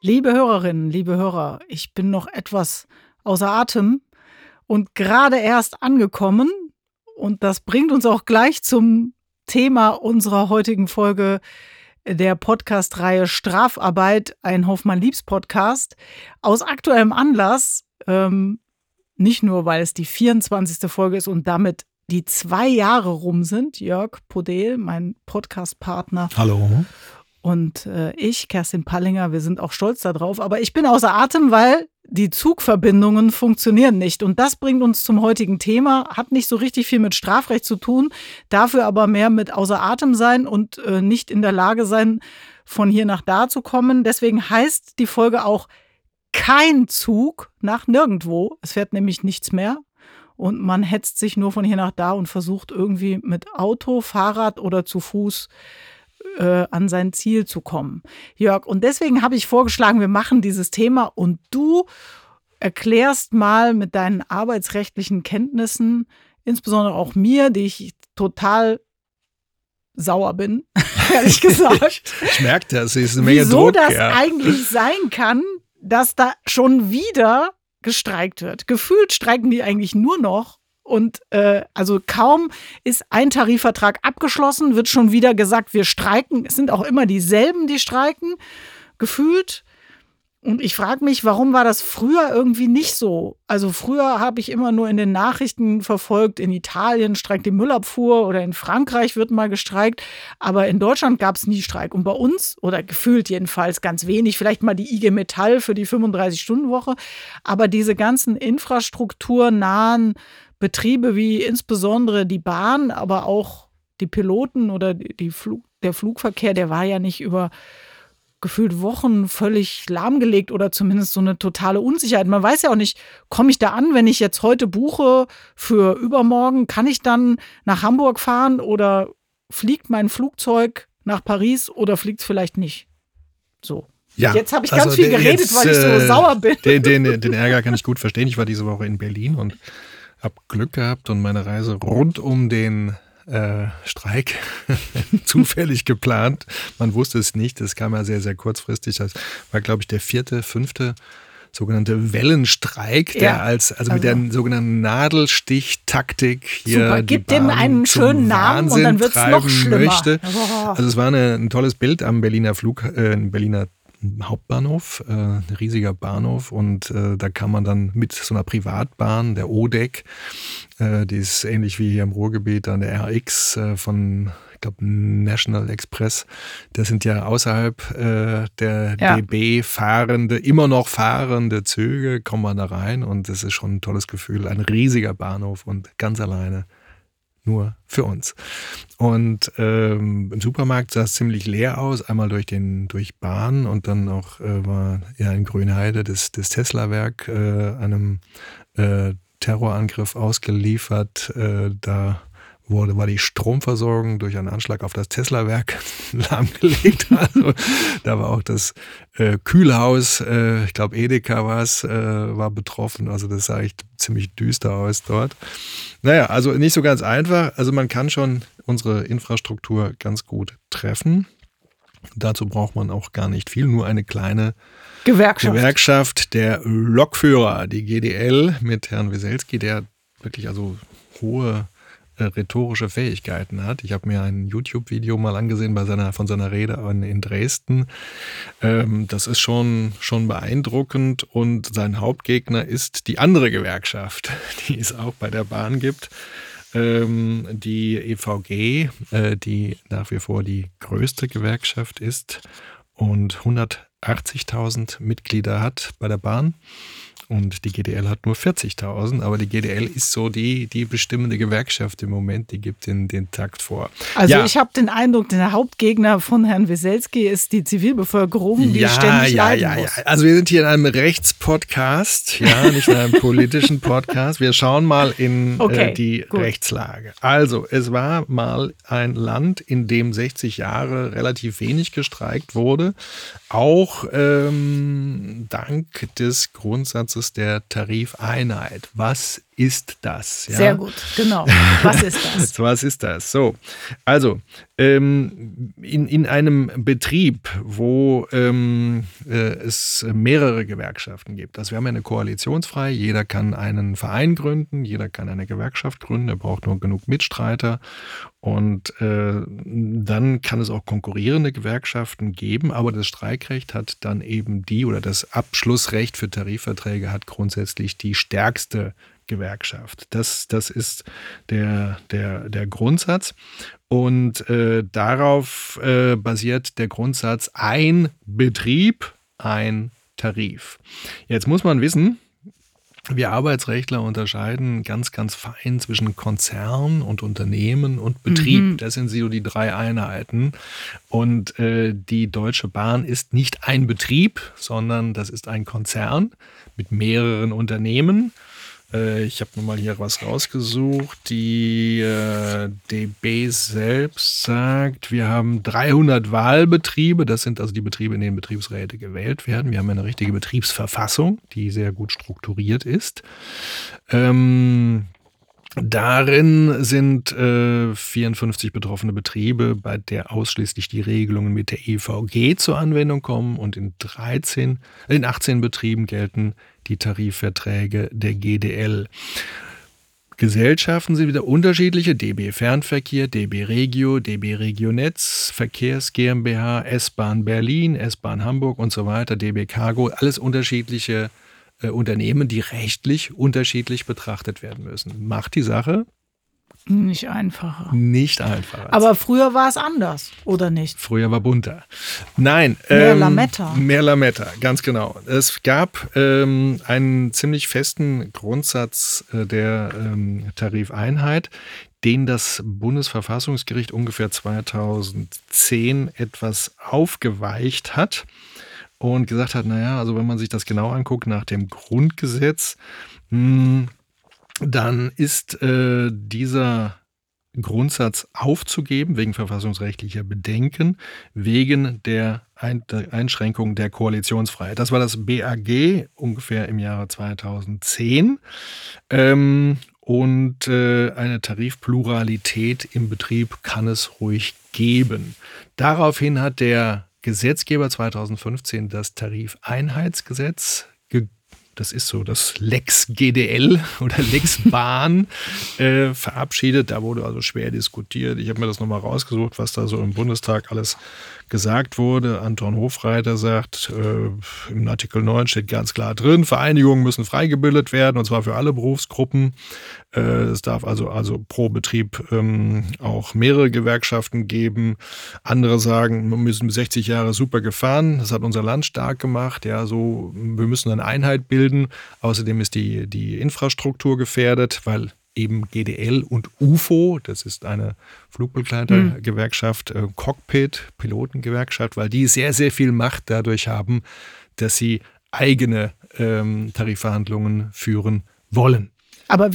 Liebe Hörerinnen, liebe Hörer, ich bin noch etwas außer Atem und gerade erst angekommen. Und das bringt uns auch gleich zum Thema unserer heutigen Folge der Podcast-Reihe Strafarbeit, ein Hoffmann-Liebs-Podcast. Aus aktuellem Anlass, nicht nur, weil es die 24. Folge ist und damit die 2 Jahre rum sind. Jörg Podel, mein Podcast-Partner. Hallo. Und ich, Kerstin Pallinger, wir sind auch stolz darauf. Aber ich bin außer Atem, weil die Zugverbindungen funktionieren nicht. Und das bringt uns zum heutigen Thema. Hat nicht so richtig viel mit Strafrecht zu tun, dafür aber mehr mit außer Atem sein und nicht in der Lage sein, von hier nach da zu kommen. Deswegen heißt die Folge auch kein Zug nach nirgendwo. Es fährt nämlich nichts mehr. Und man hetzt sich nur von hier nach da und versucht irgendwie mit Auto, Fahrrad oder zu Fuß an sein Ziel zu kommen. Jörg, und deswegen habe ich vorgeschlagen, wir machen dieses Thema und du erklärst mal mit deinen arbeitsrechtlichen Kenntnissen, insbesondere auch mir, die ich total sauer bin, ehrlich gesagt. Ich merke das, es ist eine Menge wieso Druck. Das eigentlich sein kann, dass da schon wieder gestreikt wird. Gefühlt streiken die eigentlich nur noch. Und also kaum ist ein Tarifvertrag abgeschlossen, wird schon wieder gesagt, wir streiken. Es sind auch immer dieselben, die streiken, gefühlt. Und ich frage mich, warum war das früher irgendwie nicht so? Also früher habe ich immer nur in den Nachrichten verfolgt, in Italien streikt die Müllabfuhr oder in Frankreich wird mal gestreikt. Aber in Deutschland gab es nie Streik. Und bei uns, oder gefühlt jedenfalls ganz wenig, vielleicht mal die IG Metall für die 35-Stunden-Woche. Aber diese ganzen infrastrukturnahen Betriebe wie insbesondere die Bahn, aber auch die Piloten oder der Flugverkehr, der war ja nicht über gefühlt Wochen völlig lahmgelegt oder zumindest so eine totale Unsicherheit. Man weiß ja auch nicht, komme ich da an, wenn ich jetzt heute buche für übermorgen, kann ich dann nach Hamburg fahren oder fliegt mein Flugzeug nach Paris oder fliegt es vielleicht nicht? So. Ja, jetzt habe ich ganz viel geredet, weil ich so sauer bin. Den Ärger kann ich gut verstehen. Ich war diese Woche in Berlin und habe Glück gehabt und meine Reise rund um den Streik zufällig geplant. Man wusste es nicht, das kam ja sehr, sehr kurzfristig. Das war, glaube ich, der 4., 5. sogenannte Wellenstreik, der mit der sogenannten Nadelstichtaktik hier super, gib dem einen schönen Namen und dann wird es noch schlimmer. Möchte. Also es war ein tolles Bild am Berliner Hauptbahnhof, ein riesiger Bahnhof und da kann man dann mit so einer Privatbahn, der ODEC, die ist ähnlich wie hier im Ruhrgebiet an der RX von, ich glaube, National Express, das sind ja außerhalb der DB immer noch fahrende Züge, kommt man da rein und das ist schon ein tolles Gefühl, ein riesiger Bahnhof und ganz alleine. Nur für uns. Und im Supermarkt sah es ziemlich leer aus, einmal durch Bahn und dann auch war ja in Grünheide das Tesla-Werk einem Terrorangriff ausgeliefert. Da war die Stromversorgung durch einen Anschlag auf das Tesla-Werk lahmgelegt. Also da war auch das Kühlhaus, ich glaube Edeka war betroffen. Also das sah echt ziemlich düster aus dort. Naja, also nicht so ganz einfach. Also man kann schon unsere Infrastruktur ganz gut treffen. Dazu braucht man auch gar nicht viel, nur eine kleine Gewerkschaft der Lokführer, die GDL mit Herrn Weselski, der wirklich also hohe rhetorische Fähigkeiten hat. Ich habe mir ein YouTube-Video mal angesehen von seiner Rede in Dresden. Das ist schon beeindruckend und sein Hauptgegner ist die andere Gewerkschaft, die es auch bei der Bahn gibt. Die EVG, die nach wie vor die größte Gewerkschaft ist und 180.000 Mitglieder hat bei der Bahn. Und die GDL hat nur 40.000, aber die GDL ist so die bestimmende Gewerkschaft im Moment, die gibt den Takt vor. Also ich habe den Eindruck, der Hauptgegner von Herrn Weselski ist die Zivilbevölkerung, die ständig leiden muss. Ja. Also wir sind hier in einem Rechtspodcast, nicht in einem politischen Podcast. Wir schauen mal in die Rechtslage. Also es war mal ein Land, in dem 60 Jahre relativ wenig gestreikt wurde, auch dank des Grundsatzes der Tarifeinheit. Was ist das? Ja? Sehr gut, genau. Was ist das? Was ist das? So, also in einem Betrieb, wo es mehrere Gewerkschaften gibt, also wir haben ja eine koalitionsfrei, jeder kann einen Verein gründen, jeder kann eine Gewerkschaft gründen, er braucht nur genug Mitstreiter und dann kann es auch konkurrierende Gewerkschaften geben, aber das Streikrecht hat dann eben das Abschlussrecht für Tarifverträge hat grundsätzlich die stärkste Gewerkschaft. Das ist der Grundsatz. Und darauf basiert der Grundsatz: ein Betrieb, ein Tarif. Jetzt muss man wissen, wir Arbeitsrechtler unterscheiden ganz, ganz fein zwischen Konzern und Unternehmen und Betrieb. Das sind so die 3 Einheiten. Und die Deutsche Bahn ist nicht ein Betrieb, sondern das ist ein Konzern mit mehreren Unternehmen. Ich habe mir mal hier was rausgesucht. Die DB selbst sagt, wir haben 300 Wahlbetriebe. Das sind also die Betriebe, in denen Betriebsräte gewählt werden. Wir haben eine richtige Betriebsverfassung, die sehr gut strukturiert ist. Darin sind 54 betroffene Betriebe, bei der ausschließlich die Regelungen mit der EVG zur Anwendung kommen, und in 18 Betrieben gelten die Tarifverträge der GDL. Gesellschaften sind wieder unterschiedliche: DB Fernverkehr, DB Regio, DB Regionetz, Verkehrs GmbH, S-Bahn Berlin, S-Bahn Hamburg und so weiter, DB Cargo, alles unterschiedliche Unternehmen, die rechtlich unterschiedlich betrachtet werden müssen. Macht die Sache nicht einfacher. Nicht einfacher. Aber früher war es anders, oder nicht? Früher war bunter. Nein. Mehr Lametta. Mehr Lametta, ganz genau. Es gab einen ziemlich festen Grundsatz der Tarifeinheit, den das Bundesverfassungsgericht ungefähr 2010 etwas aufgeweicht hat und gesagt hat, naja, also wenn man sich das genau anguckt nach dem Grundgesetz, dann ist dieser Grundsatz aufzugeben wegen verfassungsrechtlicher Bedenken, wegen der Einschränkung der Koalitionsfreiheit. Das war das BAG ungefähr im Jahre 2010. Und eine Tarifpluralität im Betrieb kann es ruhig geben. Daraufhin hat der Gesetzgeber 2015 das Tarifeinheitsgesetz, das ist so das Lex GDL oder Lex Bahn, verabschiedet. Da wurde also schwer diskutiert. Ich habe mir das nochmal rausgesucht, was da so im Bundestag alles gesagt wurde. Anton Hofreiter sagt, im Artikel 9 steht ganz klar drin, Vereinigungen müssen frei gebildet werden, und zwar für alle Berufsgruppen. Es darf also pro Betrieb auch mehrere Gewerkschaften geben. Andere sagen, wir müssen 60 Jahre super gefahren. Das hat unser Land stark gemacht. Ja, so, wir müssen eine Einheit bilden. Außerdem ist die Infrastruktur gefährdet, weil eben GDL und UFO, das ist eine Flugbegleitergewerkschaft, Cockpit, Pilotengewerkschaft, weil die sehr, sehr viel Macht dadurch haben, dass sie eigene Tarifverhandlungen führen wollen. Aber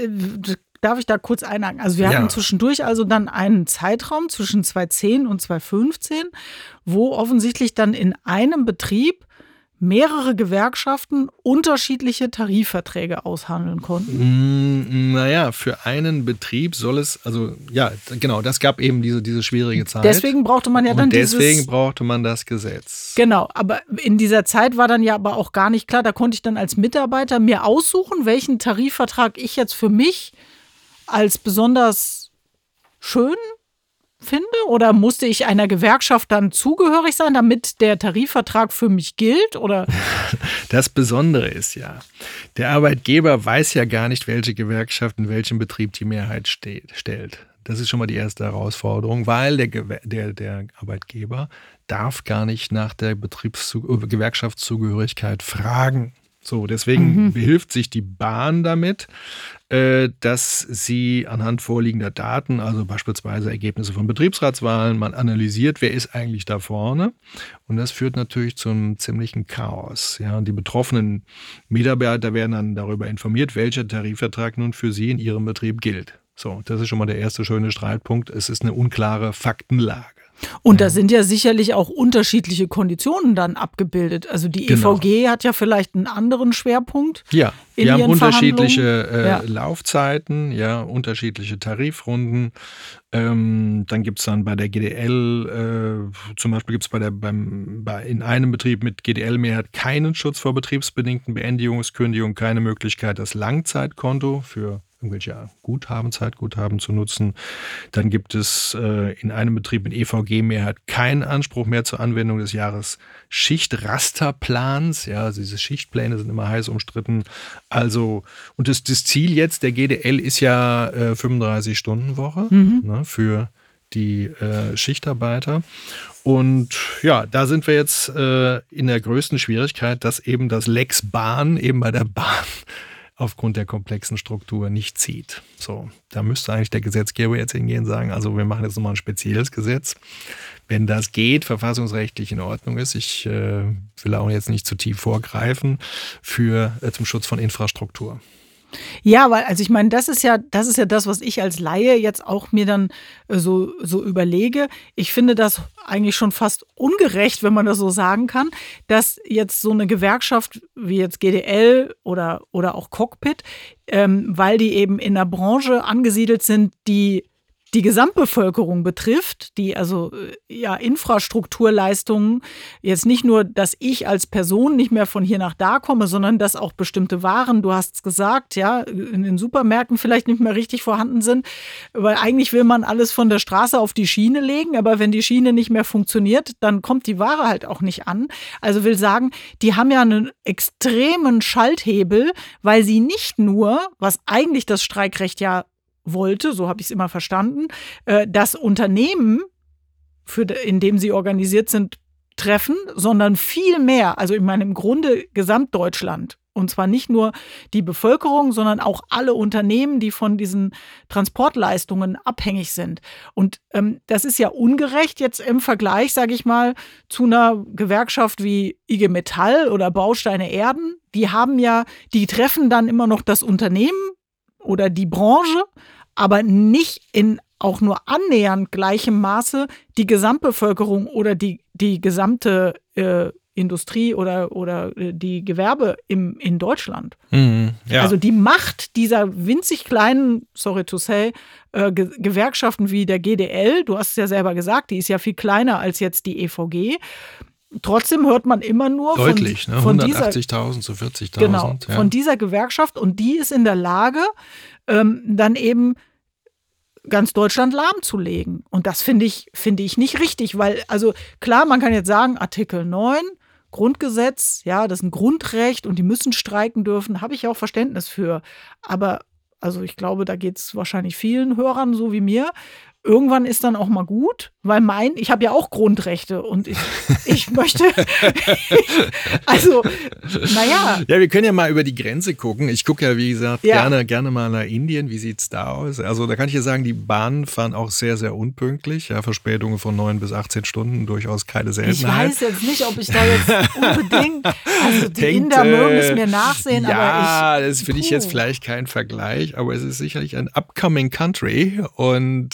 darf ich da kurz einhaken? Also wir hatten zwischendurch also dann einen Zeitraum zwischen 2010 und 2015, wo offensichtlich dann in einem Betrieb mehrere Gewerkschaften unterschiedliche Tarifverträge aushandeln konnten? Naja, für einen Betrieb soll es, also ja, genau, das gab eben diese schwierige Zeit. Deswegen brauchte man ja dann deswegen brauchte man das Gesetz. Genau, aber in dieser Zeit war dann ja aber auch gar nicht klar, da konnte ich dann als Mitarbeiter mir aussuchen, welchen Tarifvertrag ich jetzt für mich als besonders schön finde, oder musste ich einer Gewerkschaft dann zugehörig sein, damit der Tarifvertrag für mich gilt? Oder? Das Besondere ist ja, der Arbeitgeber weiß ja gar nicht, welche Gewerkschaft in welchem Betrieb die Mehrheit stellt. Das ist schon mal die erste Herausforderung, weil der Arbeitgeber darf gar nicht nach der Gewerkschaftszugehörigkeit fragen. So, deswegen behilft sich die Bahn damit, dass sie anhand vorliegender Daten, also beispielsweise Ergebnisse von Betriebsratswahlen, man analysiert, wer ist eigentlich da vorne. Und das führt natürlich zu einem ziemlichen Chaos. Ja, und die betroffenen Mitarbeiter werden dann darüber informiert, welcher Tarifvertrag nun für sie in ihrem Betrieb gilt. So, das ist schon mal der erste schöne Streitpunkt. Es ist eine unklare Faktenlage. Und da sind ja sicherlich auch unterschiedliche Konditionen dann abgebildet. Also die EVG hat ja vielleicht einen anderen Schwerpunkt. Ja, wir haben unterschiedliche Laufzeiten, unterschiedliche Tarifrunden. Dann gibt es dann bei der GDL, zum Beispiel gibt es in einem Betrieb mit GDL-Mehrheit keinen Schutz vor betriebsbedingten Beendigungskündigungen, keine Möglichkeit, das Langzeitkonto für irgendwelche Zeitguthaben zu nutzen. Dann gibt es in einem Betrieb mit EVG-Mehrheit keinen Anspruch mehr zur Anwendung des Jahresschichtrasterplans. Ja, also diese Schichtpläne sind immer heiß umstritten. Also, und das Ziel jetzt der GDL ist ja 35-Stunden-Woche für die Schichtarbeiter. Und ja, da sind wir jetzt in der größten Schwierigkeit, dass eben das Lex Bahn eben bei der Bahn aufgrund der komplexen Struktur nicht zieht. So, da müsste eigentlich der Gesetzgeber jetzt hingehen und sagen, also wir machen jetzt nochmal ein spezielles Gesetz. Wenn das geht, verfassungsrechtlich in Ordnung ist, ich will auch jetzt nicht zu tief vorgreifen, zum Schutz von Infrastruktur. Ja, weil, also ich meine, das ist ja das, was ich als Laie jetzt auch mir dann so überlege. Ich finde das eigentlich schon fast ungerecht, wenn man das so sagen kann, dass jetzt so eine Gewerkschaft wie jetzt GDL oder auch Cockpit, weil die eben in einer Branche angesiedelt sind, die Gesamtbevölkerung betrifft, die also Infrastrukturleistungen, jetzt nicht nur, dass ich als Person nicht mehr von hier nach da komme, sondern dass auch bestimmte Waren, du hast es gesagt, ja, in den Supermärkten vielleicht nicht mehr richtig vorhanden sind, weil eigentlich will man alles von der Straße auf die Schiene legen, aber wenn die Schiene nicht mehr funktioniert, dann kommt die Ware halt auch nicht an. Also will sagen, die haben ja einen extremen Schalthebel, weil sie nicht nur, was eigentlich das Streikrecht ja wollte, so habe ich es immer verstanden, das Unternehmen, in dem sie organisiert sind, treffen, sondern viel mehr, also ich meine im Grunde Gesamtdeutschland. Und zwar nicht nur die Bevölkerung, sondern auch alle Unternehmen, die von diesen Transportleistungen abhängig sind. Und das ist ja ungerecht jetzt im Vergleich, sage ich mal, zu einer Gewerkschaft wie IG Metall oder Bausteine Erden. Die treffen dann immer noch das Unternehmen oder die Branche, aber nicht in auch nur annähernd gleichem Maße die Gesamtbevölkerung oder die gesamte Industrie oder die Gewerbe in Deutschland. Ja. Also die Macht dieser winzig kleinen, sorry to say, Gewerkschaften wie der GDL, du hast es ja selber gesagt, die ist ja viel kleiner als jetzt die EVG. Trotzdem hört man immer nur deutlich, von 180.000 zu 40.000. Genau, von dieser Gewerkschaft, und die ist in der Lage, dann eben ganz Deutschland lahmzulegen. Und das finde ich nicht richtig, weil, also klar, man kann jetzt sagen, Artikel 9, Grundgesetz, ja, das ist ein Grundrecht und die müssen streiken dürfen, habe ich auch Verständnis für. Aber also ich glaube, da geht es wahrscheinlich vielen Hörern so wie mir. Irgendwann ist dann auch mal gut, weil ich habe ja auch Grundrechte und ich möchte, also, naja. Ja, wir können ja mal über die Grenze gucken. Ich gucke ja, wie gesagt, gerne mal nach Indien. Wie sieht es da aus? Also da kann ich ja sagen, die Bahnen fahren auch sehr, sehr unpünktlich. Ja, Verspätungen von 9 bis 18 Stunden, durchaus keine Seltenheit. Ich weiß jetzt nicht, ob ich da jetzt unbedingt, also die Inder mögen es mir nachsehen, aber ja, das finde ich jetzt vielleicht kein Vergleich, aber es ist sicherlich ein upcoming country und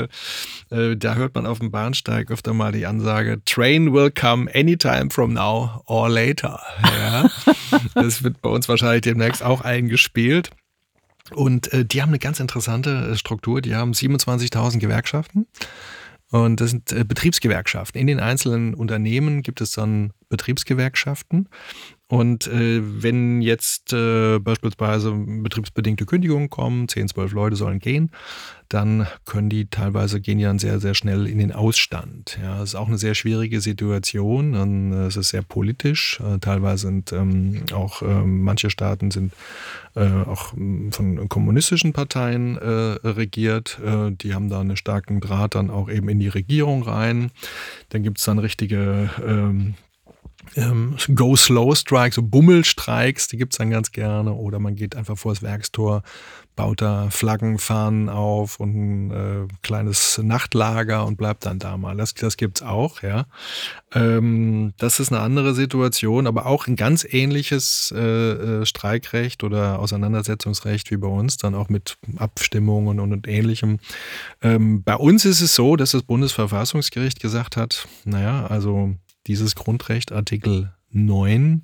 da hört man auf dem Bahnsteig öfter mal die Ansage, Train will come anytime from now or later. Ja? Das wird bei uns wahrscheinlich demnächst auch eingespielt. Und die haben eine ganz interessante Struktur. Die haben 27.000 Gewerkschaften. Und das sind Betriebsgewerkschaften. In den einzelnen Unternehmen gibt es dann Betriebsgewerkschaften. Und wenn jetzt beispielsweise betriebsbedingte Kündigungen kommen, 10, 12 Leute sollen gehen, dann gehen die dann sehr, sehr schnell in den Ausstand. Ja, das ist auch eine sehr schwierige Situation. Es ist sehr politisch. Teilweise sind auch manche Staaten sind auch von kommunistischen Parteien regiert. Die haben da einen starken Draht dann auch eben in die Regierung rein. Dann gibt es dann richtige Go-Slow-Strikes, so Bummelstreiks, die gibt es dann ganz gerne. Oder man geht einfach vor das Werkstor, baut da Flaggen, Fahnen auf und ein kleines Nachtlager und bleibt dann da mal. Das gibt's auch, ja. Das ist eine andere Situation, aber auch ein ganz ähnliches Streikrecht oder Auseinandersetzungsrecht wie bei uns, dann auch mit Abstimmungen und Ähnlichem. Bei uns ist es so, dass das Bundesverfassungsgericht gesagt hat, naja, also dieses Grundrecht, Artikel 9,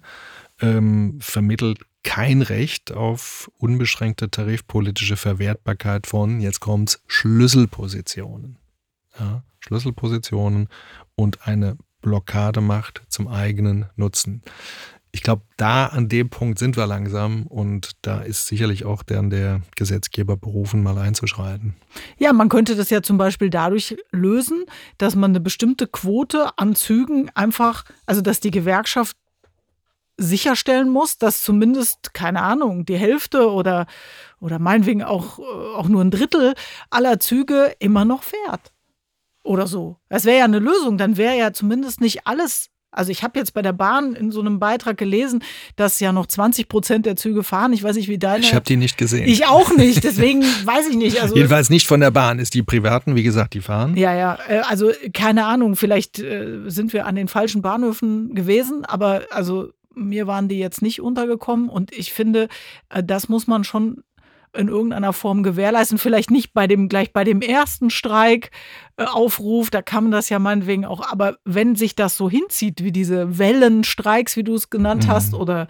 vermittelt kein Recht auf unbeschränkte tarifpolitische Verwertbarkeit von, jetzt kommt's, Schlüsselpositionen. Ja, Schlüsselpositionen und eine Blockademacht zum eigenen Nutzen. Ich glaube, da an dem Punkt sind wir langsam und da ist sicherlich auch der Gesetzgeber berufen, mal einzuschreiten. Ja, man könnte das ja zum Beispiel dadurch lösen, dass man eine bestimmte Quote an Zügen einfach, also dass die Gewerkschaft sicherstellen muss, dass zumindest, keine Ahnung, die Hälfte oder meinetwegen auch nur ein Drittel aller Züge immer noch fährt. Oder so. Das wäre ja eine Lösung, dann wäre ja zumindest nicht alles. Also ich habe jetzt bei der Bahn in so einem Beitrag gelesen, dass ja noch 20% der Züge fahren. Ich weiß nicht, wie deine... Ich habe die nicht gesehen. Ich auch nicht, deswegen weiß ich nicht. Also, jedenfalls nicht von der Bahn. Ist die privaten, wie gesagt, die fahren? Ja, also keine Ahnung, vielleicht sind wir an den falschen Bahnhöfen gewesen, aber also mir waren die jetzt nicht untergekommen und ich finde, das muss man schon in irgendeiner Form gewährleisten. Vielleicht nicht gleich bei dem ersten Streikaufruf, da kann man das ja meinetwegen auch, aber wenn sich das so hinzieht, wie diese Wellenstreiks, wie du es genannt hast, oder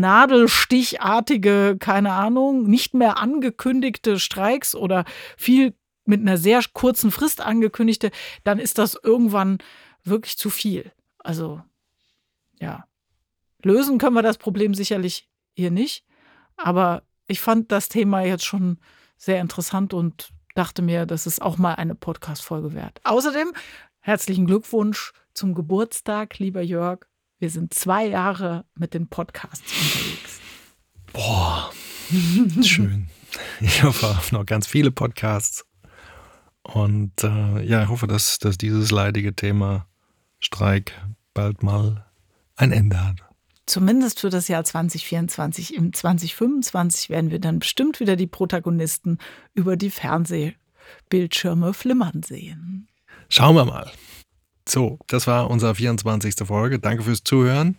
nadelstichartige, keine Ahnung, nicht mehr angekündigte Streiks oder viel mit einer sehr kurzen Frist angekündigte, dann ist das irgendwann wirklich zu viel. Also, ja. Lösen können wir das Problem sicherlich hier nicht, aber ich fand das Thema jetzt schon sehr interessant und dachte mir, das ist auch mal eine Podcast-Folge wert. Außerdem herzlichen Glückwunsch zum Geburtstag, lieber Jörg. Wir sind 2 Jahre mit den Podcasts unterwegs. Boah, schön. Ich hoffe auf noch ganz viele Podcasts. Und ich hoffe, dass dieses leidige Thema Streik bald mal ein Ende hat. Zumindest für das Jahr 2024. Im 2025 werden wir dann bestimmt wieder die Protagonisten über die Fernsehbildschirme flimmern sehen. Schauen wir mal. So, das war unsere 24. Folge. Danke fürs Zuhören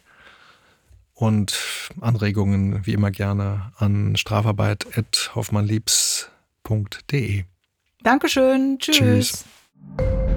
und Anregungen wie immer gerne an strafarbeit@hoffmannliebs.de. Dankeschön. Tschüss.